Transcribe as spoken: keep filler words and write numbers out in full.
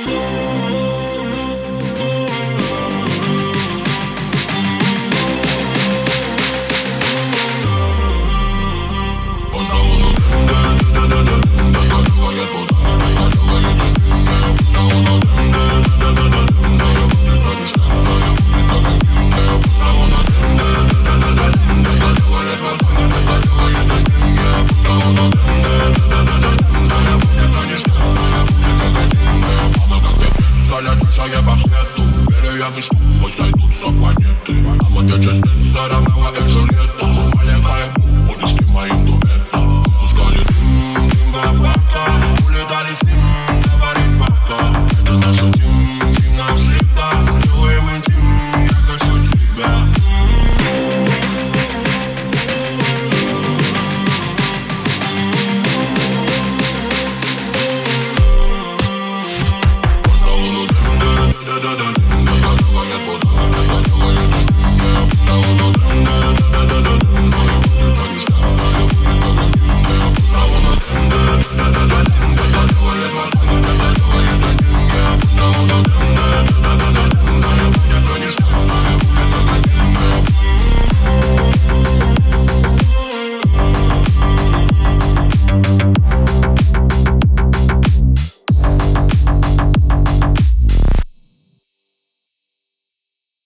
По свету, верю я мечту, пусть сойдутся планеты. А мы где частица Ромео и Джульетта. Маленькая, будешь ты моим дуэтом. Пускай летит.